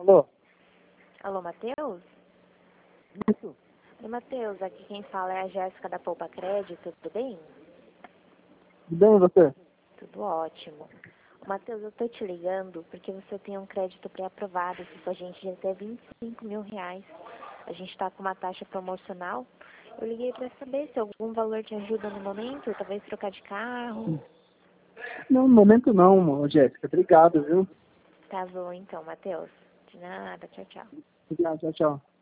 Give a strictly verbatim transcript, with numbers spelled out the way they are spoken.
Alô? Alô, Matheus? Isso. Oi, Matheus, aqui quem fala é a Jéssica da Poupa Crédito, tudo bem? Tudo bem, e você? Tudo ótimo. Matheus, eu tô te ligando porque você tem um crédito pré-aprovado aqui com a gente de até vinte e cinco mil reais. A gente tá com uma taxa promocional. Eu liguei pra saber se algum valor te ajuda no momento, talvez trocar de carro. Não, no momento não, Jéssica. Obrigado, viu? Tá bom então, Matheus. De nada, tchau, tchau. Obrigado, tchau, tchau.